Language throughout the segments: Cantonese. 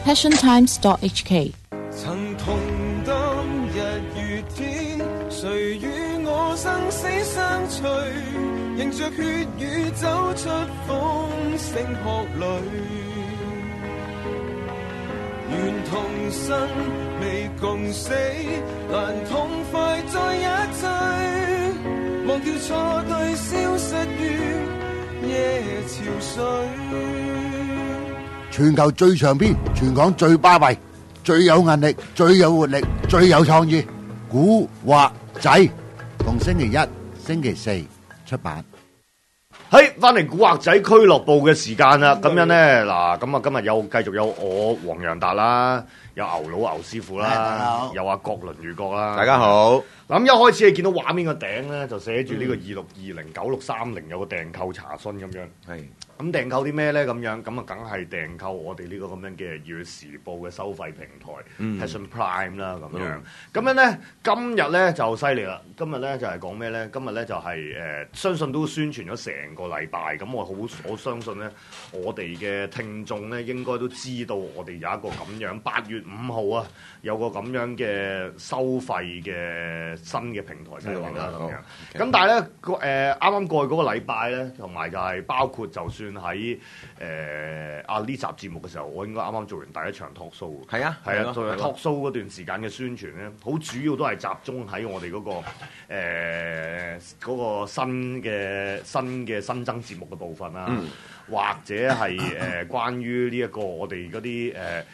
passiontimes.hk。 曾同當日月天，誰與我生死相隨，迎着血雨走出風聲鶴裏，願同生未共死，難痛快再一追，忘掉錯對消失於夜潮水。 全球最長篇，全港最巴閉，最有韌力，最有活力，最有創意，古惑仔，逢星期一、星期四出版。 喺翻嚟古惑仔俱樂部嘅時間啦，咁樣咧嗱，咁啊今日有繼續有我黃洋達啦，有牛佬牛師傅啦，有阿郭倫宇國啦， 大家好。 咁一開始你見到畫面個頂咧，就寫住呢個26209630有個訂購查詢咁樣。係。咁訂購啲咩咧？咁樣咁啊，梗係訂購我哋呢個咁樣嘅《粵時報》嘅收費平台 Passion Prime 啦，咁樣。咁樣咧，今日咧就犀利啦！今日咧就係講咩咧？今日咧就係相信都宣傳咗成個禮拜。咁我相信咧，我哋嘅聽眾咧應該都知道我哋有一個咁樣8月5號啊，有個咁樣嘅收費嘅新嘅平台計劃啦，咁樣。咁但係咧，啱啱過去嗰個禮拜咧，同埋就係包括就算喺呢集節目嘅時候，我應該啱啱做完第一場 talk show。係啊，做完 talk show 嗰段時間嘅宣傳咧，好主要都係集中喺我哋嗰個新嘅新增節目嘅部分啦，或者係關於呢一個我哋嗰啲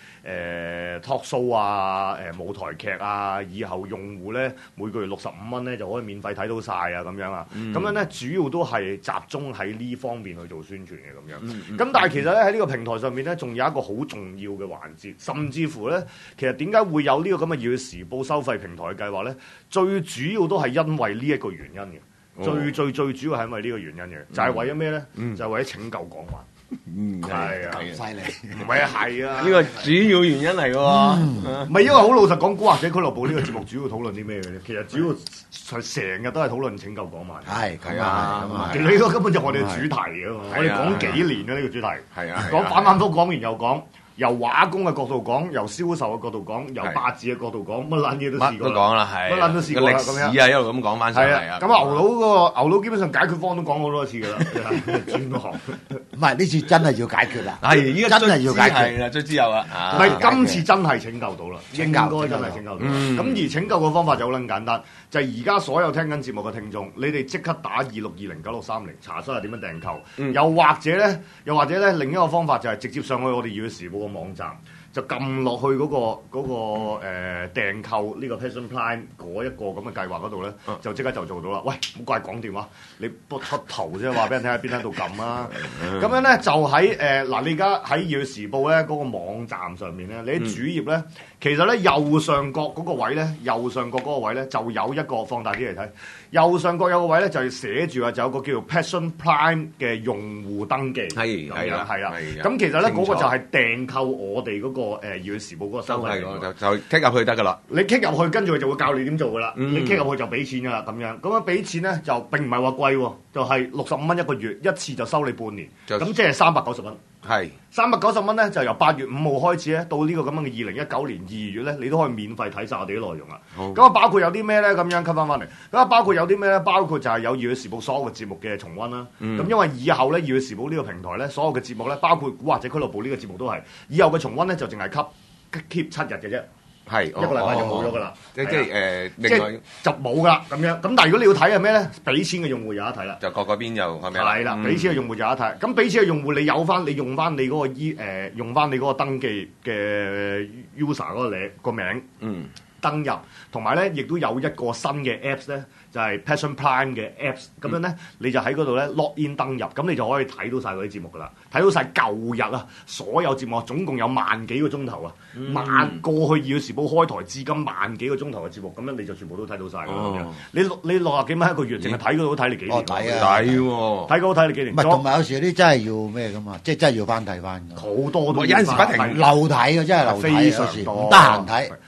talk show 啊、舞台劇啊，以後用戶咧每個月65蚊咧就可以免費睇到晒啊，咁樣啊，咁樣咧主要都係集中喺呢方面去做宣傳嘅咁樣。咁但係其實咧喺呢個平台上面咧，仲有一個好重要嘅環節，甚至乎咧，其實點解會有呢個咁嘅《粵時報》收費平台嘅計劃咧？最主要都係因為呢一個原因嘅。最主要係因為呢個原因嘅，就係為咗咩咧？就係為咗拯救港灣。係啊， 犀利， 唔係啊，係啊， 呢個主要原因嚟嘅喎。 唔係因為好老實講，古惑仔俱樂部呢個節目主要討論啲咩嘅咧？其實主要成日都係討論拯救港灣。係啊，其實呢個根本就係我哋嘅主題啊嘛。我哋講幾年啦呢個主題。係啊，講反反覆講完又講。由畫工嘅角度講，由銷售嘅角度講，由八字嘅角度講，乜撚嘢都試過。乜都講啦，係。乜撚都試過啦，咁樣。歷史啊，一路咁講翻上嚟啊。咁牛佬基本上解決方案都講好多次㗎啦。轉行。 唔係呢次真係要解決啦。 係，依家真係要解決。 係啦，最之後啦。 唔係今次真係拯救到啦，應該真係拯救到。咁而拯救嘅方法就好撚簡單，就係而家所有聽緊節目嘅聽眾，你哋即刻打26209630查詢下點樣訂購。又或者咧，另一個方法就係直接上去我哋《粵時報》網站就撳落去嗰個訂購呢個 Passion Plan 嗰一個咁嘅計劃嗰度咧，就即刻就做到啦。喂，唔好怪講電話，你不出頭啫，話俾人聽下邊喺度撳啊！咁樣咧就喺嗱，你而家喺《粵時報》咧嗰個網站上面咧，你喺主頁咧，其實咧右上角嗰個位咧就有一個放大啲嚟睇，右上角有個位咧就係寫住啊，就有個叫做 Passion Prime 嘅用戶登記。係啦。咁其實咧嗰個就係訂購我哋嗰個粵時報嗰個收費就 click 入去得㗎啦。你 click 入去，跟住佢就會教你點做㗎啦。你 click 入去就俾錢㗎啦，咁樣俾錢咧就並唔係話貴喎，就係65蚊一個月，一次就收你半年，咁即係390蚊。係390蚊咧，就由8月5號開始咧，到呢個咁樣嘅2019年2月咧，你都可以免費睇晒我哋啲內容啦。咁啊，包括有啲咩咧？咁樣吸翻嚟。咁啊，包括有啲咩咧？包括就係有《粵語時報》所有嘅節目嘅重溫啦。咁因為以後咧，《粵語時報》呢個平台咧，所有嘅節目咧，包括古惑仔俱樂部呢個節目都係，以後嘅重溫咧就淨係keep 7日嘅啫。係一個禮拜就冇咗㗎啦，即係就冇㗎啦咁樣。咁但係如果你要睇係咩咧？俾錢嘅用戶有得睇啦，就各邊又係咪啊？係啦，俾錢嘅用戶有得睇。咁俾錢嘅用戶，你用翻你嗰個用翻你嗰個登記嘅 user 嗰個名，登入，同埋咧亦都有一個新嘅 apps 咧。就係 Passion Prime 嘅 Apps， 咁樣咧，你就喺嗰度咧 log in 登入，咁你就可以睇到晒嗰啲節目噶啦，睇到晒舊日啊，所有節目總共有萬幾個鐘頭啊，過去《粵時報》開台至今萬幾個鐘頭嘅節目，咁樣你就全部都睇到晒咁樣。你60幾蚊一個月，淨係睇嗰度都睇你幾年？抵喎，睇嗰度睇你幾年？唔係，同埋有時有啲真係要咩噶嘛，即係真係要翻睇翻。好多都有陣時不停漏睇嘅，真係漏睇，有時唔得閒睇。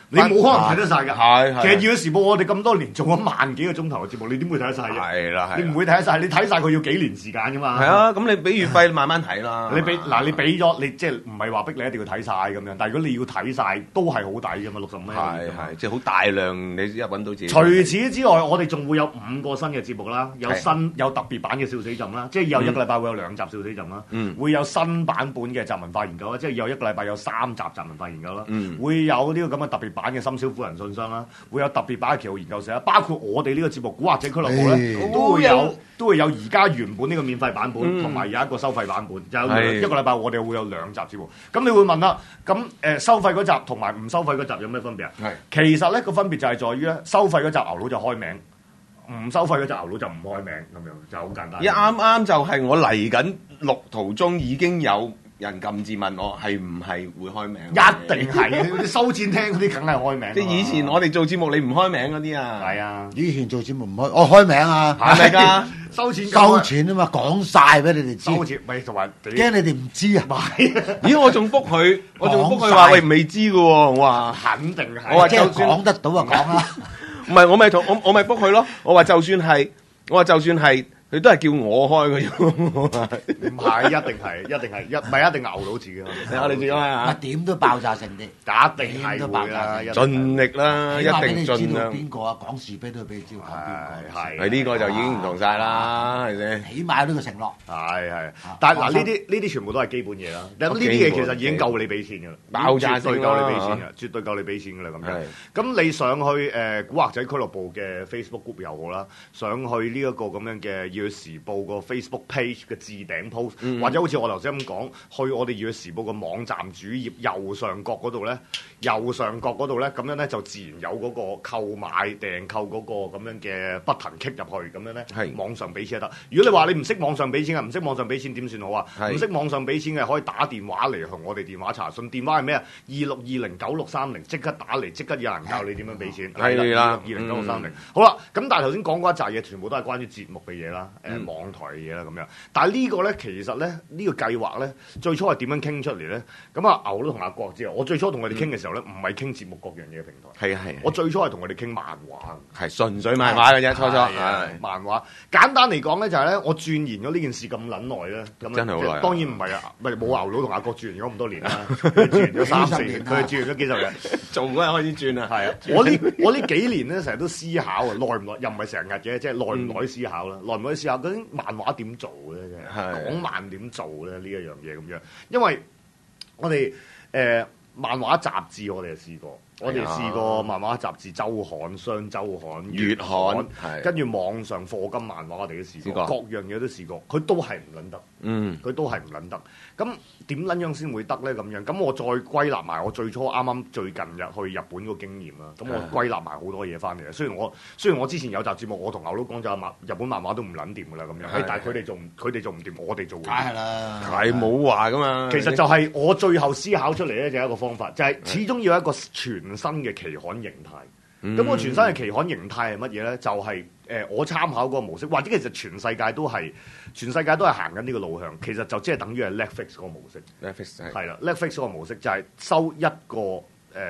你冇可能睇得晒㗎。 係其實《要時報》我哋咁多年做咗萬幾個鐘頭嘅節目，你點會睇得晒啫？ 係啦， 你唔會睇得晒，你睇晒佢要幾年時間㗎嘛？ 係啊，咁你俾月費慢慢睇啦。 你俾咗，你即係唔係話逼你一定要睇晒咁樣？但係如果你要睇晒，都係好抵㗎嘛，65蚊。 係，即係好大量，你一揾到自己。 除此之外，我哋仲會有5個新嘅節目啦，有特別版嘅笑死朕啦，即係有一個禮拜會有2集笑死朕啦，會有新版本嘅集文化研究啦，即係有一個禮拜有3集集文化研究啦，會有呢個咁嘅特別版嘅深宵夫人信箱啦，會有特別版嘅旗號研究社啦，包括我哋呢個節目《古惑仔俱樂部》咧，都會有而家原本呢個免費版本，同埋有一個收費版本，有一個禮拜我哋會有2集節目。咁你會問啦，咁收費嗰集同埋唔收費嗰集有咩分別啊？其實咧個分別就係在於咧，收費嗰集牛佬就開名，唔收費嗰隻牛佬就唔開名，咁樣就好簡單。 啱就係我嚟緊錄途中已經有人撳字問我係唔係會開名？ 一定係，收錢聽嗰啲梗係開名。 即係以前我哋做節目你唔開名嗰啲啊。 係啊， 以前做節目唔開，我開名啊， 係咪㗎？ 收錢啊嘛，講晒俾你哋知。 收錢咪同埋驚你哋唔知啊。 咦，我仲 book 佢話喂未知㗎喎，我話肯定係。 我話即係講得到就講啦。 唔係我咪book 佢咯，我話就算係佢都係叫我開嘅啫。 唔係，一定係，唔係一定牛佬自己開。 我哋自己開啊！ 點都爆炸性啲， 一定係會啦， 盡力啦，一定盡量。 邊個啊？講是非都要俾你知道講邊個。 係呢個就已經唔同晒啦，係咪？ 起碼有呢個承諾。 係，但係嗱呢啲全部都係基本嘢啦。咁呢啲嘢其實已經夠你俾錢㗎啦， 爆炸絕對夠你俾錢㗎，絕對夠你俾錢㗎啦咁樣。咁你上去古惑仔俱樂部嘅 Facebook group 又好啦，上去呢一個咁樣嘅《要時報》個 Facebook page 嘅置頂 post，或者好似我頭先咁講，去我哋《要時報》個網站主頁右上角嗰度咧，咁樣咧就自然有嗰個購買訂購嗰個咁樣嘅 button click 入去，咁樣咧網上俾錢就得。如果你話你唔識網上俾錢嘅，唔識網上俾錢點算好啊？唔識網上俾錢嘅可以打電話嚟同我哋電話查詢，電話係咩啊？26209630，即刻打嚟，即刻有人教你點樣俾錢。 係啦 ，26209630。好啦，咁但係頭先講嗰一紮嘢，全部都係關於節目嘅嘢啦，網台嘅嘢啦咁樣。但係呢個咧，其實咧呢個計劃咧，最初係點樣傾出嚟咧？咁啊牛都同阿國知啊，我最初同佢哋傾嘅時候咧，唔係傾節目各樣嘢嘅平台。係。我最初係同佢哋傾漫畫， 係純粹漫畫嘅啫，初初。 漫畫簡單嚟講咧，就係咧，我鑽研咗呢件事咁撚耐咧，咁真係好耐。 當然唔係啊，冇牛佬同阿國鑽研咗咁多年啦，鑽研咗3-4年，佢哋鑽研咗幾十日， 做嗰日開始轉啊。係啊， 我呢幾年咧，成日都思考啊，耐唔耐又唔係成日嘅，即係耐唔耐思考啦，耐唔耐思考究竟漫畫點做咧？講漫點做咧？呢一樣嘢咁樣，因為我哋漫畫雜誌我哋就試過。我哋試過漫畫雜誌週刊、雙週刊、月刊，跟住網上課金漫畫我哋都試過，各樣嘢都試過，佢都係唔撚得，佢都係唔撚得。咁點撚樣先會得咧？咁樣，咁我再歸納埋我最初啱最近去日本個經驗啦。咁我歸納埋好多嘢翻嚟。雖然我之前有集節目，我同牛佬講就日本漫畫都唔撚掂噶啦咁樣，但係佢哋做唔掂，我哋做。梗係啦， 係冇話噶嘛。 其實就係我最後思考出嚟咧，就係一個方法，就係始終要有一個全新嘅期刊形態。咁個全新嘅期刊形態係乜嘢咧？就係我參考嗰個模式，或者其實全世界都係行緊呢個路向。其實就即係等於係 Netflix 嗰個模式。Netflix 係啦，Netflix 嗰個模式就係收一個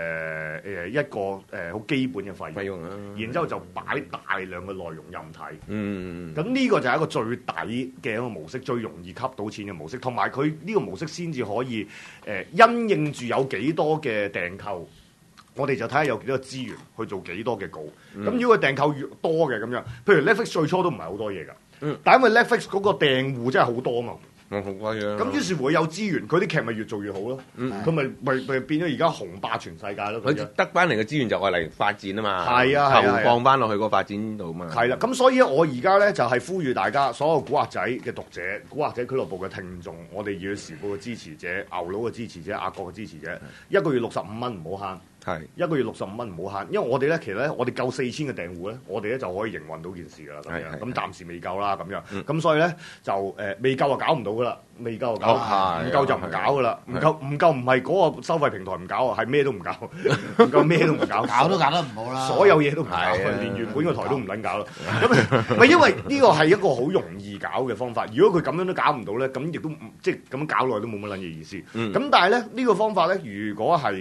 好基本嘅費用，然之後就擺大量嘅內容任睇。咁呢個就係一個最抵嘅一個模式，最容易吸到錢嘅模式。同埋佢呢個模式先至可以因應住有幾多嘅訂購。我哋就睇下有幾多資源去做幾多嘅稿。咁如果佢訂購越多嘅咁樣，譬如 Netflix 最初都唔係好多嘢㗎，但係因為 Netflix 嗰個訂戶真係好多啊嘛。咁於是乎有資源，佢啲劇咪越做越好咯。佢咪變咗而家紅霸全世界咯。 佢得翻嚟嘅資源就係嚟發展啊嘛。 係啊， 投放翻落去個發展度嘛。 係啦，咁所以我而家咧就係呼籲大家，所有古惑仔嘅讀者、古惑仔俱樂部嘅聽眾，我哋要時報嘅支持者、牛佬嘅支持者、阿國嘅支持者，一個月65蚊唔好慳。一個月65蚊唔好慳，因為我哋咧其實咧，我哋夠4000嘅訂戶咧，我哋咧就可以營運到件事㗎啦。咁樣咁暫時未夠啦，咁樣咁所以咧就未夠就搞唔到㗎啦，未夠就搞，唔夠就唔搞㗎啦，唔夠唔係嗰個收費平台唔搞啊，係咩都唔搞，唔夠咩都唔搞， 搞都搞得唔好啦， 所有嘢都唔搞，連原本個台都唔撚搞啦。咁咪因為呢個係一個好容易搞嘅方法，如果佢咁樣都搞唔到咧，咁亦都即係咁搞落去都冇乜撚嘢意思。咁但係咧呢個方法咧，如果係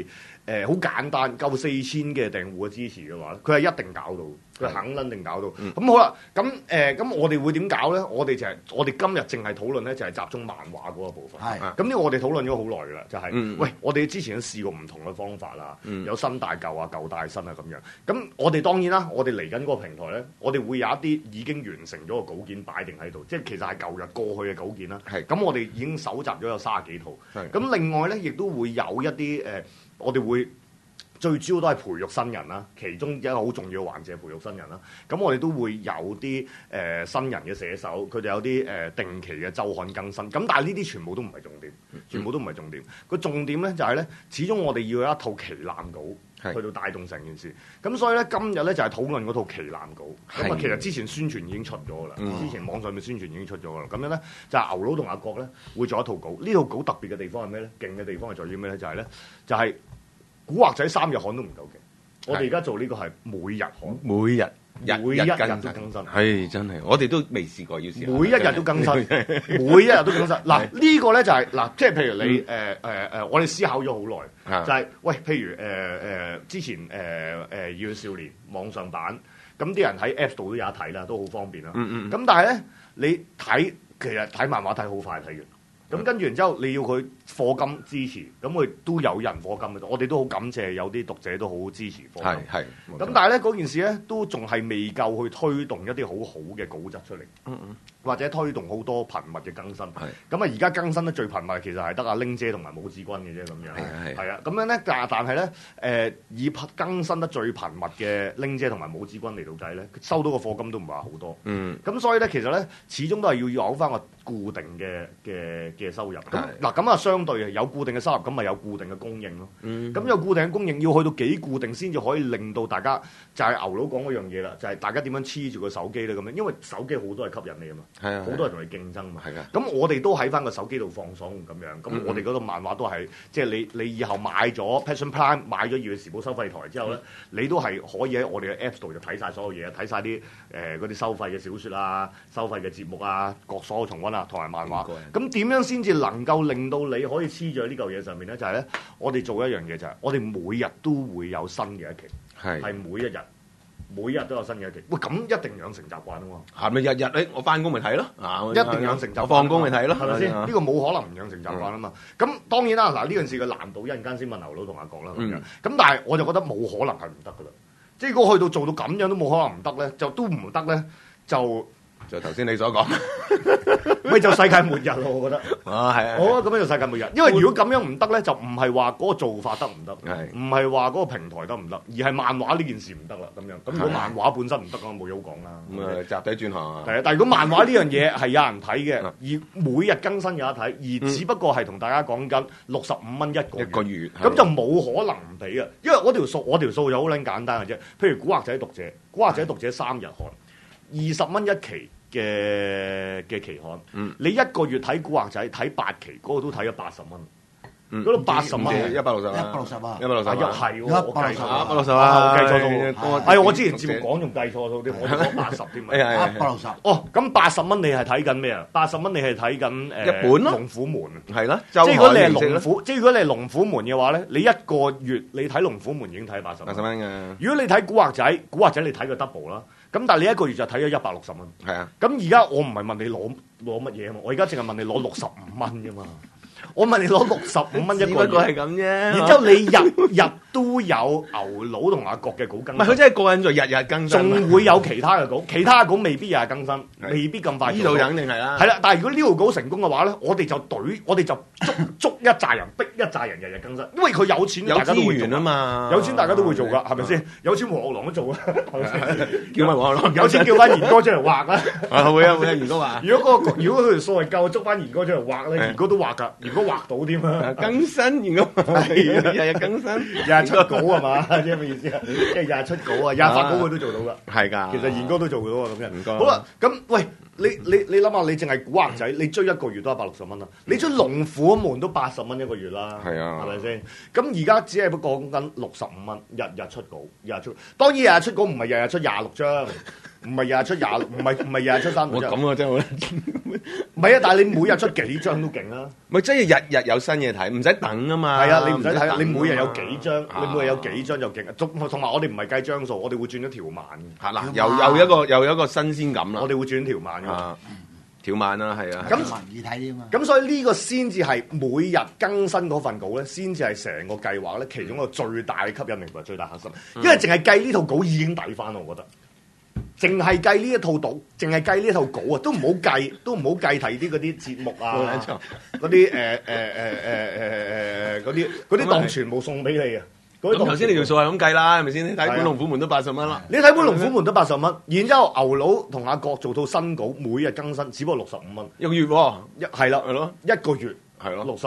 好簡單，夠4000嘅訂戶嘅支持嘅話，佢係一定搞到，佢肯定搞到。咁好啦，咁我哋會點搞咧？我哋今日淨係討論咧，就係集中漫畫嗰個部分。咁呢個我哋討論咗好耐㗎啦，就係喂，我哋之前都試過唔同嘅方法啦，有新帶舊啊，舊帶新啊咁樣。咁我哋當然啦，我哋嚟緊嗰個平台咧，我哋會有一啲已經完成咗個稿件擺定喺度，即係其實係舊日過去嘅稿件啦。咁我哋已經搜集咗有30幾套。咁另外咧，亦都會有一啲我哋會最主要都係培育新人啦，其中一個好重要嘅環節係培育新人啦。咁我哋都會有啲新人嘅寫手，佢哋有啲定期嘅週刊更新。咁但係呢啲全部都唔係重點，全部都唔係重點。個重點咧就係咧，始終我哋要有一套旗艦稿去到帶動成件事。咁所以咧，今日咧就係討論嗰套旗艦稿。咁啊，其實之前宣傳已經出咗啦，之前網上面宣傳已經出咗啦。咁樣咧就係牛佬同阿國咧會做一套稿。呢套稿特別嘅地方係咩咧？勁嘅地方係在於咩咧？就係古惑仔3日刊都唔夠勁，我哋而家做呢個係每日刊， 每日都更新， 係真係，我哋都未試過要試。 每一日都更新，每一日都更新。嗱呢個咧就係嗱，即係譬如你我哋思考咗好耐，就係喂，譬如之前熱血少年網上版，咁啲人喺 Apps 度都有得睇啦，都好方便啦。咁但係咧，你睇其實睇漫畫睇好快睇完。咁跟住然之後，你要佢課金支持，咁佢都有人課金嘅。我哋都好感謝有啲讀者都好支持課金。係。咁但係咧嗰件事咧，都仲係未夠去推動一啲好好嘅稿質出嚟。或者推動好多頻密嘅更新。咁啊，而家更新得最頻密其實係得阿玲姐同埋武志君嘅啫咁樣。係啊。咁樣咧，但係咧以更新得最頻密嘅玲姐同埋武志君嚟到計咧，收到個課金都唔係話好多。咁所以咧，其實咧，始終都係要有翻個固定嘅收入。咁啊，相對有固定嘅收入，咁咪有固定嘅供應咯。咁有固定嘅供應，要去到幾固定先至可以令到大家就係牛佬講嗰樣嘢啦，就係大家點樣黐住個手機咧咁樣，因為手機好多係吸引你啊嘛。好多人同你競爭嘛。咁我哋都喺翻個手機度放鬆咁樣。咁我哋嗰度漫畫都係，即係你以後買咗 Passion Prime 買咗《熱血時報》收費台之後咧，你都係可以喺我哋嘅 Apps 度就睇晒所有嘢，睇晒啲嗰啲收費嘅小説啊、收費嘅節目啊、各所有重溫啊同埋漫畫。咁點樣先至能夠令到你可以黐住喺呢嚿嘢上面咧？就係咧，我哋做一樣嘢就係，我哋每日都會有新嘅一期，係每一日。每日都有新嘅一期，喂咁一定養成習慣啊嘛！係咪日日我翻工咪睇咯？一定養成習慣，我放工咪睇咯，係咪先？呢個冇可能唔養成習慣啊嘛！咁當然啦，嗱呢件事嘅難度一陣間先問牛佬同阿國啦咁樣。咁但係我就覺得冇可能係唔得噶啦，即係如果去到做到咁樣都冇可能唔得咧，就都唔得咧，就頭先你所講，咪就世界末日咯！我覺得，係啊，我覺得咁樣就世界末日。因為如果咁樣唔得咧，就唔係話嗰個做法得唔得，唔係話嗰個平台得唔得，而係漫畫呢件事唔得啦。咁樣，咁如果漫畫本身唔得，咁冇嘢好講啦。咁啊，集體轉行啊。係啊，但係如果漫畫呢樣嘢係有人睇嘅，而每日更新有得睇，而只不過係同大家講緊65蚊一個月，咁就冇可能唔俾啊！因為我條數就好撚簡單嘅啫。譬如古惑仔讀者3日刊，20蚊一期。嘅期刊，你一個月睇古惑仔睇8期，嗰個都睇咗80蚊，嗰度80蚊160啊，160又係喎，我計錯160啊，我計錯數，我之前節目講仲計錯數啲，我講80添啊，160。哦，咁80蚊你係睇緊咩啊？80蚊你係睇緊一本咯，龍虎門係啦，即係如果你係龍虎門嘅話咧，你一個月你睇龍虎門已經睇80蚊嘅。如果你睇古惑仔你睇個 double 啦。咁但係你一個月就睇咗160蚊，係啊。咁而家我唔係問你攞乜嘢啊嘛，我而家淨係問你攞65蚊啫嘛。我問你攞65蚊一個月，係咁啫。然之後你日日都有牛佬同阿國嘅稿更新，唔係佢真係過癮在日日更新，仲會有其他嘅稿，其他嘅稿未必日日更新，未必咁快。呢度肯定係啦。係啦，但係如果呢條稿成功嘅話咧，我哋就捉一紮人，逼一紮人日日更新，因為佢有錢，大家都會做啊嘛。有錢大家都會做㗎，係咪先？有錢黃牛郎都做啊，係咪先？叫翻黃牛郎，有錢叫翻賢哥出嚟畫啦。會啊，賢哥畫。如果佢條數係夠，捉翻賢哥出嚟畫咧，賢哥都畫㗎。如果畫到添啊！更新賢哥日日更新，日日出稿係嘛？即係咩意思啊？即係日日出稿啊，日日發稿佢都做到㗎。係㗎，其實賢哥都做到啊咁樣。唔該。好啦，咁喂，你諗下，你淨係古惑仔，你追一個月都160蚊啦。你追龍虎門都80蚊一個月啦。係啊，係咪先？咁而家只係講緊65蚊，日日出稿，日日出。當然日日出稿唔係日日出26張。唔係日日出26，唔係日日出3張。咁啊真係好唔係啊，但係你每日出幾張都勁啦。 咪即係日日有新嘢睇，唔使等啊嘛。 係啊，你唔使睇， 等你每日有幾張， 啊你每日有幾張就勁。同埋我哋唔係計張數，我哋會轉咗條碼嘅。 係啦，又一個新鮮感啦。 我哋會轉條碼嘅。 啊，條漫啦，係啊。 咁易睇啲嘛。 咁所以呢個先至係每日更新嗰份稿咧，先至係成個計劃咧其中一個最大嘅吸引力同埋最大核心。因為淨係計呢套稿已經抵翻，我覺得。淨係計呢一套稿，淨係計呢一套稿啊，都唔好計提啲嗰啲節目啊，嗰啲嗰啲檔全部送俾你啊！ 咁頭先你條數係咁計啦，係咪先？你睇《本龍虎門》都80蚊啦。 你睇《本龍虎門》都80蚊，然之後牛佬同阿國做套新稿，每日更新，只不過65蚊一個月喎。 係啦， 係咯， 一個月係咯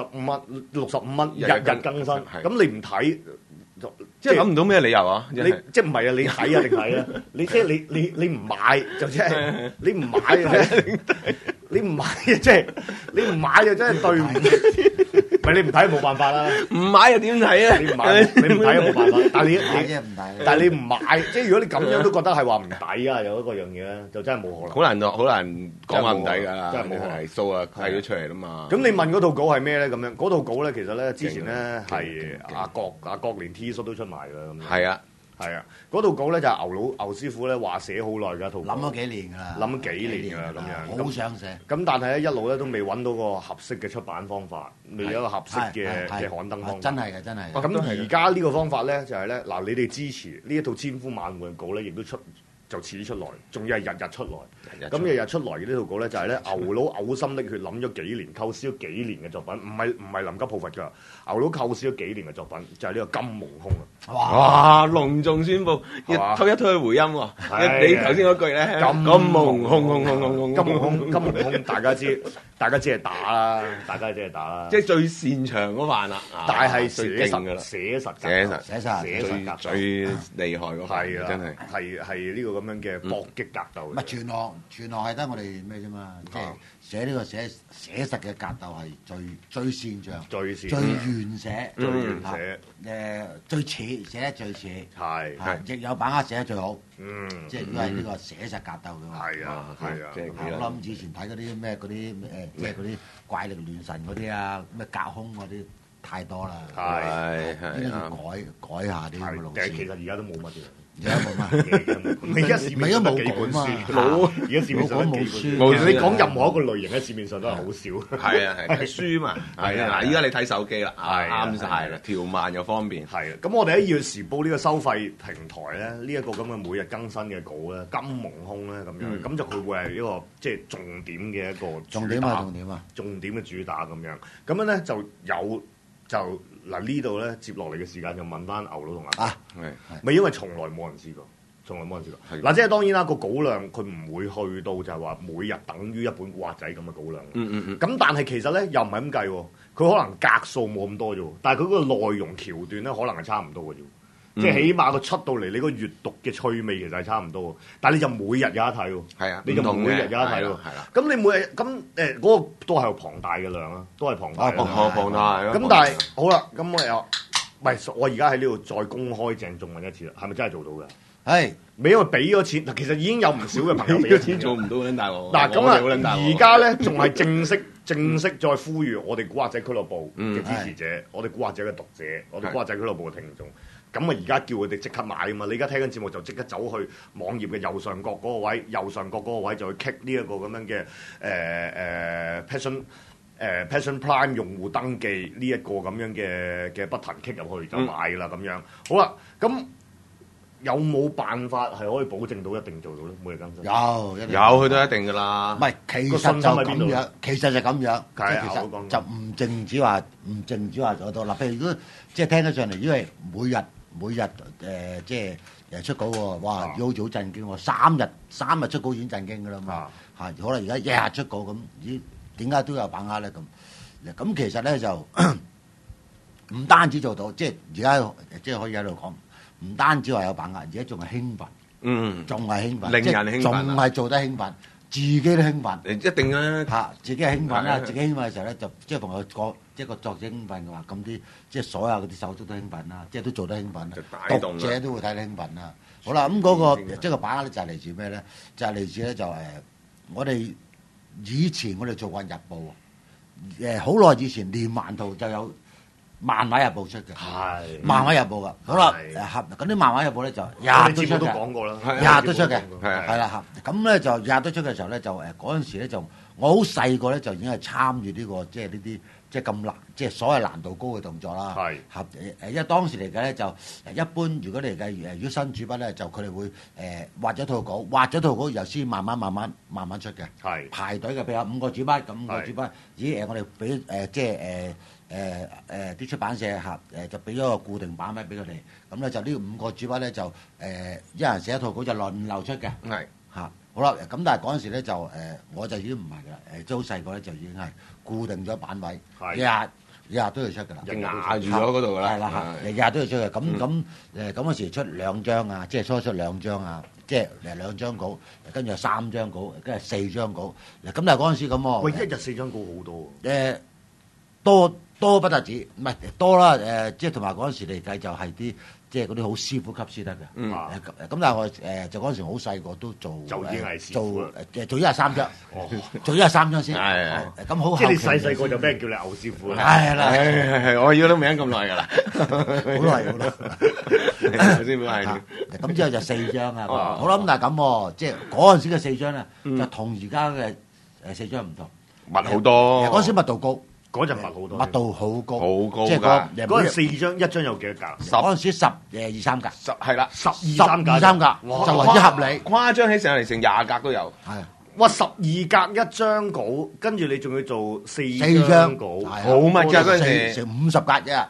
，65蚊，日日更新。咁你唔睇？ 即係諗唔到咩理由啊！ 你即係唔係啊？你睇啊定睇啊？你即係你唔買就即係你唔買你唔買即係你唔買就真係對唔住。唔係你唔睇冇辦法啦。唔買又點睇啊？你唔買你唔睇又冇辦法。但係你唔買，即係如果你咁樣都覺得係話唔抵啊，有一個樣嘢咧，就真係冇可能。好難講話唔抵㗎，真係冇可能。數啊計咗出嚟啦嘛。咁你問嗰套稿係咩咧？咁樣嗰套稿咧，其實咧之前咧係阿國連 T 恤都出埋㗎咁。係啊。係啊，嗰套稿咧就係牛師傅咧話寫好耐㗎套稿， 諗咗幾年㗎啦， 諗咗幾年㗎啦咁樣， 好想寫。 咁但係咧一路咧都未揾到個合適嘅出版方法，未有一個合適嘅刊登方法。 真係嘅，真係。 咁而家呢個方法咧就係咧嗱，你哋支持呢一套千呼萬喚嘅稿咧，亦都就遲出來，仲要係日日出來。咁日日出來嘅呢套稿咧就係咧牛佬嘔心瀝血諗咗幾年，構思咗幾年嘅作品，唔係臨急抱佛㗎。牛佬構思咗幾年嘅作品就係呢個金蒙空啊！ 哇！隆重宣佈，一推回音喎。你頭先嗰句咧，金蒙空，大家知係打啦，即係最擅長嗰範啦。但係寫實最厲害嗰範，真係呢個咁樣嘅搏擊格鬥。 唔係全行係得我哋咩啫嘛？即係寫呢個寫實嘅格鬥係最擅長、最願寫、最似寫得最似，亦有把握寫得最好。即係如果係呢個寫實格鬥嘅話，係啊。我諗以前睇嗰啲咩即係嗰啲怪力亂神嗰啲啊，咩隔空嗰啲太多啦。應該要改下啲咁嘅路線。 其實而家都冇乜嘅。 而家冇乜， 而家市面上冇幾本書，而家市面上冇書。你講任何一個類型喺市面上都係好少。係啊，書嘛，係啊。嗱，依家你睇手機啦，啱晒啦，條漫又方便。係啊，咁我哋喺《粵時報》呢個收費平台咧，呢一個咁嘅每日更新嘅稿咧，金蒙空咧咁樣，咁就佢會係一個即係重點嘅一個重點嘅主打咁樣。咁樣咧就嗱呢度咧接落嚟嘅時間就問翻牛佬同阿爸，咪因為從來冇人試過。嗱，即係當然啦，個稿量佢唔會去到就係話每日等於一本古惑仔咁嘅稿量。咁但係其實咧又唔係咁計喎，佢可能格數冇咁多啫喎，但係佢嗰個內容橋段咧可能係差唔多嘅啫。即係起碼佢出到嚟，你個閱讀嘅趣味其實係差唔多，但係你就每日有得睇喎。係啊，你就每日有得睇喎。係啦。咁你每日咁嗰個都係龐大嘅量啊，都係龐大。龐大。咁但係好啦，咁我又唔係我而家喺呢度再公開鄭重問一次啦，係咪真係做到㗎？係，咪因為俾咗錢，其實已經有唔少嘅朋友俾咗錢做唔到撚大鑊。嗱咁啊，而家咧仲係正式再呼籲我哋古惑仔俱樂部嘅支持者，我哋古惑仔嘅讀者，我哋古惑仔俱樂部嘅聽眾。咁啊，而家叫佢哋即刻買啊嘛！你而家聽緊節目就即刻走去網頁嘅右上角嗰個位，就去 click 呢一個咁樣嘅Passion Prime 用戶登記呢一個咁樣嘅button click 入去就買啦咁樣。好啦，咁有冇辦法係可以保證到一定做到咧？每日更新有，佢都一定噶啦。唔係，其實就咁樣，其實就咁樣。其實就唔淨止話做到。嗱，譬如如果即係聽得上嚟，因為每日即係出稿喎，哇！好似好震驚喎，三日出稿已經震驚噶啦嘛。可能而家日日出稿咁，咦？點解都有把握咧？咁其實咧就唔單止做到，即係而家即係可以喺度講。唔單止話有把握，而家仲係興奮，仲係興奮，令人興奮，仲係做得興奮，自己都興奮，一定啦嚇，自己係興奮啦，自己興奮嘅時候咧，就即係同佢講，即係個作者興奮嘅話，咁啲即係所有嗰啲手足都興奮啦，即係都做得興奮啦，讀者都會睇得興奮啦。好啦，咁嗰個即係個把握咧就係嚟自咩咧？就係嚟自咧就我哋以前我哋做過日報，好耐以前連環圖就有漫畫日報出嘅，漫畫日報噶。好啦，咁啲漫畫日報咧就日日都出嘅， 都講過啦， 日日都出嘅，係啦嚇。咁咧就日日都出嘅時候咧，就嗰陣時咧就我好細個咧就已經係參與呢個即係呢啲。即係咁難，即係所謂難度高嘅動作啦。係因為當時嚟計咧就一般，如果你嚟計如果新主筆咧，就佢哋會畫咗套稿，又先慢慢出嘅。係排隊嘅，譬如話5個主筆，咁5個主筆，咦我哋俾即係啲出版社就俾咗個固定版位俾佢哋，咁咧就呢5個主筆咧就一人寫一套稿就輪流出嘅。係嚇。好啦，咁但係嗰陣時咧就我就已經唔係㗎啦，即係好細個咧就已經係固定咗版位，日日都要出㗎啦， 壓住咗嗰度㗎啦， 係啦，日日都要出嘅。咁嗰時出2張啊，即係初出2張啊，即係2張稿，跟住3張稿，跟住4張稿。咁但係嗰陣時咁喎， 喂，一日4張稿好多喎。 多不得止，唔係多啦，即係同埋嗰陣時嚟計就係啲即係嗰啲好師傅級先得嘅。咁但係我就嗰陣時好細個都做， 就已經係師傅啦。 做一日3張，做一日3張先。咁好。即係你細個就俾人叫你牛師傅啦。 係啦， 我要都未咁耐㗎啦， 好耐。 牛師傅係。 咁之後就4張啊。好啦，咁但係咁喎，即係嗰陣時嘅4張咧，就同而家嘅4張唔同， 密好多。 嗰陣時密度高。 嗰陣密好多， 密度好高， 即係嗰陣4張，一張有幾多格？ 嗰陣時12-13格， 係啦 ，12-13格就為之合理。 誇張起上嚟成20格都有。 係， 哇！12格一張稿，跟住你仲要做4張稿， 好密㗎嗰陣時， 成50格啫。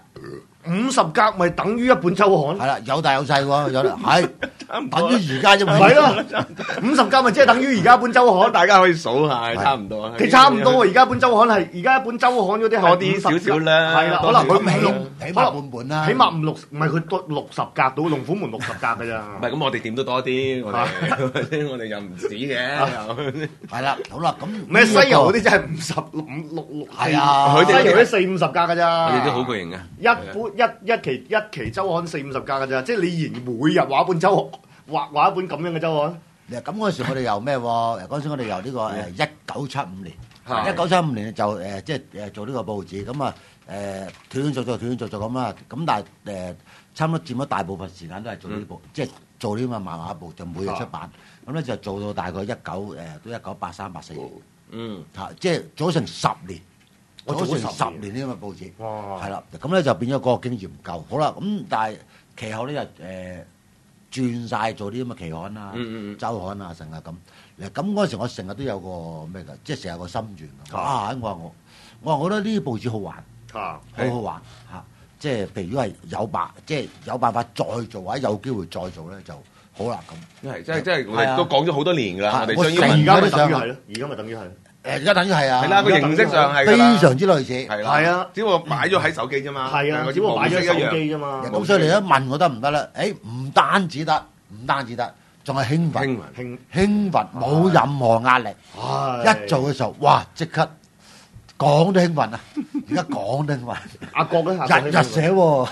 50格咪等於一本週刊， 係啦，有大有細喎，有係等於而家啫嘛， 係咯，50格咪即係等於而家一本週刊， 大家可以數下，差唔多。 佢差唔多喎，而家一本週刊係而家一本週刊嗰啲多啲少少啦， 係啦，可能佢起碼半本啦， 起碼5、6唔係佢多60格到龍虎門60格㗎咋。 唔係咁，我哋點都多啲，我哋又唔止嘅。係啦，好啦，咁咩西遊嗰啲真係56 係啊， 佢哋西遊啲40、50格㗎咋。 佢哋都好巨型嘅。 一期週刊40、50格㗎咋，即係你每日畫一本週畫一本咁樣嘅週刊。 咁嗰陣時我哋由咩喎？嗰陣時我哋由呢個1975年，1975年就即係做呢個報紙，咁啊斷做咁啦。咁但係差唔多佔咗大部分時間都係做呢部，即係做呢個漫畫部，就每日出版。咁咧就做到大概都1983、84年。即係做成10年。我做成10年呢咁嘅報紙，係啦，咁咧就變咗嗰個經驗唔夠，好啦，咁但係其後咧就轉晒做啲咁嘅期刊啊、週刊啊，成日咁。咁嗰陣時我成日都有個咩㗎，即係成日個心願啊！我覺得呢啲報紙好玩，好好玩嚇。即係譬如如果係有辦法再做或者有機會再做咧就好啦咁。 即係我哋都講咗好多年㗎啦，我哋而家咪等於係咯，而家咪等於係。 而家等於係啊， 係啦，個形式上係非常之類似， 係啊， 只不過擺咗喺手機啫嘛， 係啊，只不過擺咗喺手機啫嘛。 咁所以你一問我得唔得咧？唔單止得，仲係興奮，冇任何壓力。一做嘅時候，哇！即刻講都興奮啊！而家講都興奮。 阿國咧， 日日寫喎。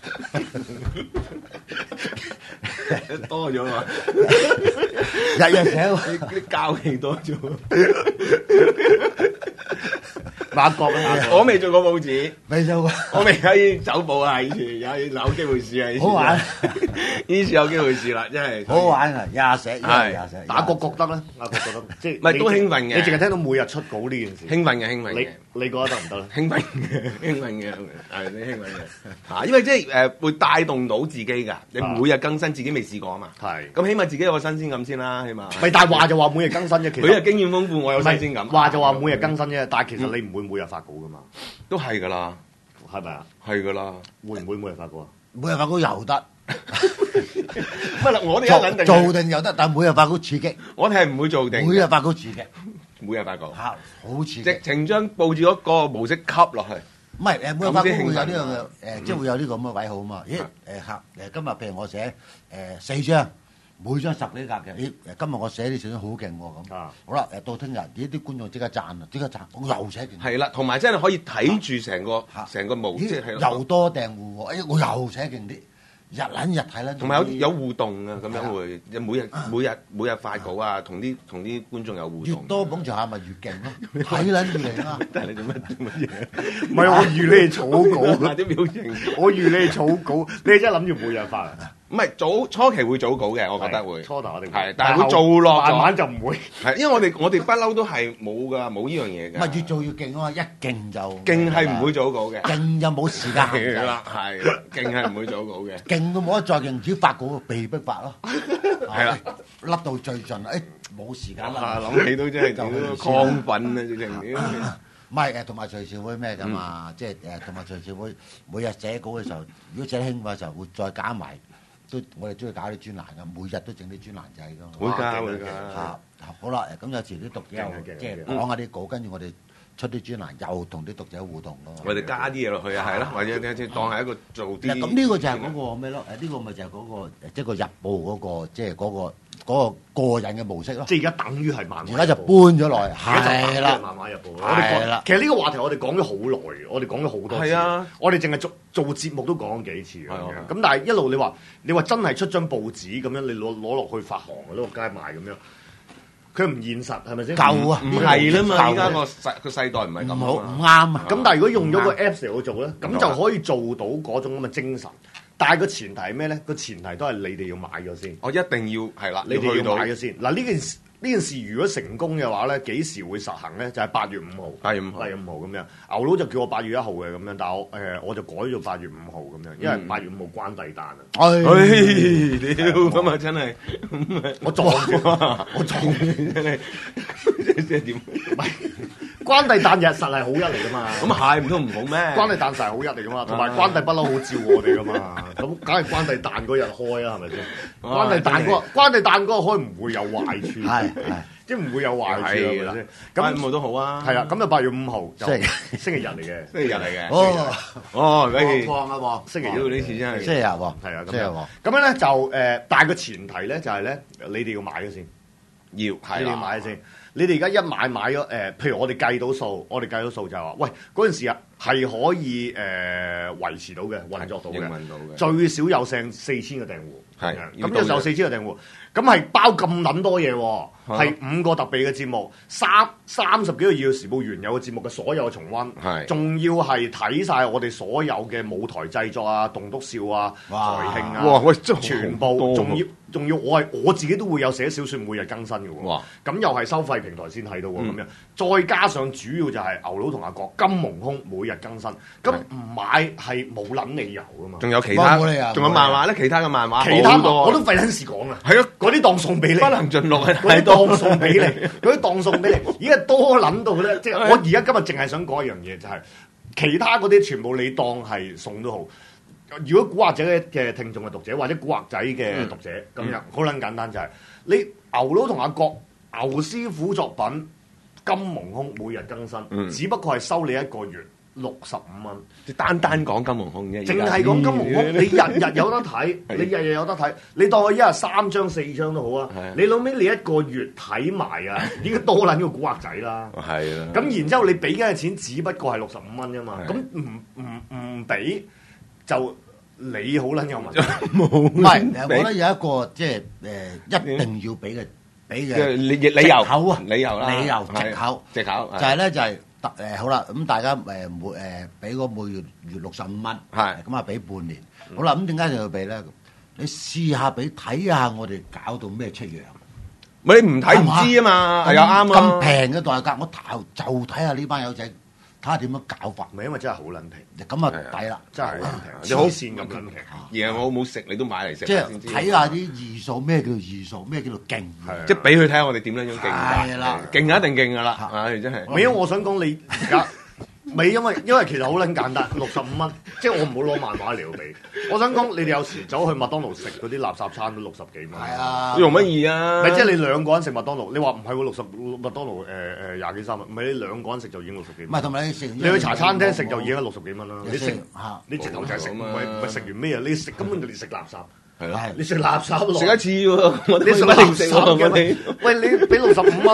多咗嘛？ 日日寫喎， 啲交氣多咗。 馬國咧， 我未做過報紙， 未做過， 我未喺走報啊！以前有機會試啊， 好玩。 呢次有機會試啦，真係好玩啊！日寫。 阿國覺得咧，阿國覺得即係唔係都興奮嘅。 你淨係聽到每日出稿呢件事， 興奮嘅。 你覺得得唔得咧？ 興奮嘅，係你興奮嘅。因為即係會帶動到自己㗎。你每日更新，自己未試過啊嘛。係。咁起碼自己有個新鮮感先啦，起碼。 咪但係話就話每日更新啫，其實。 佢係經驗豐富，我有新鮮感。 話就話每日更新啫，但係其實你唔會每日發稿㗎嘛。 都係㗎啦， 係咪啊？ 係㗎啦。 會唔會每日發稿啊？ 每日發稿又得。 乜啦？我哋一撚定做定又得，但係每日發稿刺激。 我哋係唔會做定。 每日發稿刺激， 每日發稿。 好刺激。 直情將報紙嗰個模式吸落去。 唔係每日發稿會有呢個即係會有呢個咁嘅位好嘛？咦今日譬如我寫4張，每張10幾格嘅。咦今日我寫啲小張好勁喎咁。好啦到聽日啲觀眾即刻讚啊！即刻讚，我又寫勁。 係啦，同埋真係可以睇住成個模式， 又多訂戶喎。我又寫勁啲。 日撚日睇啦， 同埋有互動啊，咁樣會每日發稿啊，同啲觀眾有互動。 越多捧場下咪越勁咯，睇撚住嚟啊！ 但係你做乜嘢？ 唔係我預你哋草稿啲表情， 我預你哋草稿，你哋真係諗住每日發啊？ 唔係初期會早稿嘅，我覺得會。 初頭我哋係，但係會做落慢慢就唔會。 係，因為我哋不嬲都係冇呢樣嘢㗎。 唔係越做越勁啊嘛，一勁就勁係唔會早稿嘅， 勁就冇時間。 係啦，係勁係唔會早稿嘅。 勁到冇得再勁，只要發稿被逼發咯。 係啦， 甩到最盡，冇時間啦。 諗起都真係亢奮啊！直情。 唔係同埋隨時會咩㗎嘛？即係同埋隨時會每日寫稿嘅時候，如果寫興嘅時候會再加埋。我哋中意搞啲專欄㗎，每日都整啲專欄仔㗎。 會㗎。 好啦，咁有時啲讀者即係講下啲稿，跟住我哋出啲專欄，又同啲讀者互動咯。 我哋加啲嘢落去啊，係咯，或者當係一個做啲。 咁呢個就係嗰個咩咯？呢個咪就係嗰個即係個日報嗰個即係嗰個個人嘅模式咯。 即係而家等於係漫畫。 而家就搬咗落嚟， 係啦，漫畫日報。係啦，其實呢個話題我哋講咗好耐，我哋講咗好多次。係啊，我哋淨係做節目都講咗幾次咁樣。咁但係一路你話真係出張報紙咁樣，你攞落去發行攞落街賣咁樣。佢唔現實係咪先？ 舊啊， 唔係啦嘛！而家個世代唔係咁好， 唔啱啊！ 咁但係如果用咗個 Apps 嚟去做咧，咁就可以做到嗰種咁嘅精神。但係個前提係咩咧？個前提都係你哋要買咗先。我一定要係啦，你哋要買咗先。嗱呢件事如果成功嘅話咧，幾時會實行咧？就係8月5號。8月5號咁樣。牛佬就叫我8月1號嘅咁樣，但係我就改咗8月5號咁樣，因為8月5號關帝誕啊。屌咁啊！真係我撞真係即係點？唔係關帝誕日實係好日嚟噶嘛？咁係唔通唔好咩？關帝誕實係好日嚟噶嘛？同埋關帝不嬲好照我哋噶嘛？咁梗係關帝誕嗰日開啦，係咪先？關帝誕嗰個開唔會有壞處，係即係唔會有壞處係咪先？咁5號都好啊。係啦，咁就8月5號就星期日嚟嘅，星期日嚟嘅。哦，放啊喎！星期日呢次真係星期日喎，係啊，星期日喎。咁樣咧就但係個前提咧就係咧，你哋要買咗先，你哋要買咗先。你哋而家一買咗譬如我哋計到數就係話，喂嗰陣時啊係可以維持到嘅運作到嘅，最少有成4000個訂戶，係咁就有4000個訂戶，咁係包咁撚多嘢喎，係5個特備嘅節目，30幾個《要時報》原有嘅節目嘅所有重溫，係仲要係睇晒我哋所有嘅舞台製作啊、棟篤笑啊、台慶啊，哇喂，全部仲要我自己都會有寫小說每日更新嘅喎，咁又係收費平台先睇到喎，咁樣再加上主要就係牛佬同阿國金蒙空每日更新，咁唔買係冇撚理由噶嘛。仲有其他，仲有漫畫咧，其他嘅漫畫，其他我都費撚事講啊。係咯，嗰啲當送俾你，不能盡錄啊。嗰啲當送俾你，嗰啲當送俾你，而家多撚到咧，即係我而家今日淨係想講一樣嘢，就係其他嗰啲全部你當係送都好。如果古惑仔嘅聽眾嘅讀者，或者古惑仔嘅讀者咁樣，好撚簡單就係你牛佬同阿國牛師傅作品金蒙空每日更新，只不過係收你一個月65蚊，單講金蒙空啫，淨係講金蒙空，你日日有得睇，你日日有得睇，你當佢一日3張4張都好啊，你老尾你一個月睇埋啊，已經多撚個古惑仔啦，係啊，咁然之後你俾緊嘅錢只不過係65蚊啫嘛，咁唔俾。就你好撚有問題，唔係，我覺得有一個即係一定要俾嘅理由口啊，理由藉口就係咧就係好啦，咁大家俾個每月65蚊，係咁啊俾半年，好啦，咁點解就要俾咧？你試下俾睇下我哋搞到咩出樣，咪你唔睇唔知啊嘛，係啊啱啊，咁平嘅代價，我就睇下呢班友仔。睇下點樣搞法，唔係因為真係好撚平，咁啊抵啦，真係好撚平，黐線咁撚平。而我冇食，你都買嚟食。即係睇下啲異數，咩叫異數，咩叫做勁，即係俾佢睇下我哋點樣樣勁。係啦，勁一定勁噶啦，唉真係。唔係因為我想講你而家，唔係因為其實好撚簡單，65蚊，即係我唔好攞漫畫嚟到俾。我想講你哋有時走去麥當勞食嗰啲垃圾餐都60幾蚊。係啊，容乜易啊？咪即係你2個人食麥當勞，你話唔係喎麥當勞20幾30蚊，唔係你2個人食就已經60幾蚊。唔係同埋你食，你去茶餐廳食就已經60幾蚊啦。你食你直頭就係食，唔係食完咩啊？你食根本就你食垃圾。係啦，你食垃圾食一次喎，你食垃圾嘅喂，你俾65蚊，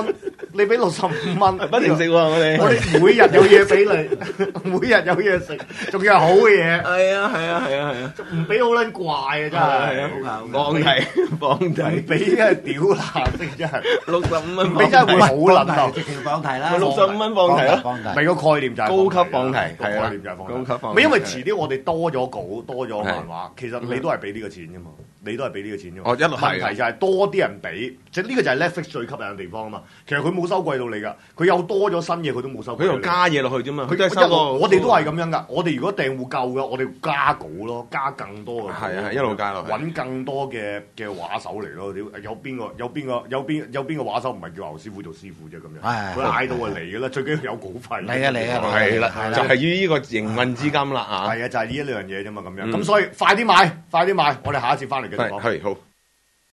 你俾65蚊， 不停食喎我哋每日有嘢俾你，每日有嘢食，仲要係好嘅嘢。 係啊， 唔俾好撚怪啊真係。 放題， 唔俾係屌爛的真係。 65蚊， 俾真係會好撚頭。 直情放題啦 65蚊放題咯， 咪個概念就係高級放題， 個概念就係放題。 高級放題。 咪因為遲啲我哋多咗稿，多咗漫畫，其實你都係俾呢個錢啫嘛。你都係俾呢個錢啫嘛。問題就係多啲人俾，即係呢個就係 Netflix 最吸引嘅地方啊嘛。其實佢冇收貴到你㗎，佢有多咗新嘢佢都冇收貴。 佢又加嘢落去啫嘛。佢都係收個。 我哋都係咁樣㗎。我哋如果訂戶夠嘅，我哋加稿咯，加更多嘅。 係一路加落去。 揾更多嘅畫手嚟咯。有邊個畫手唔係叫牛師傅做師傅啫咁樣？佢嗌到就嚟㗎啦，最緊要有稿費。 嚟啊！ 係啦，就係於呢個營運資金啦嚇。 係啊，就係呢一樣嘢啫嘛咁樣。咁所以快啲買，我哋下一次翻嚟繼續講。 係好。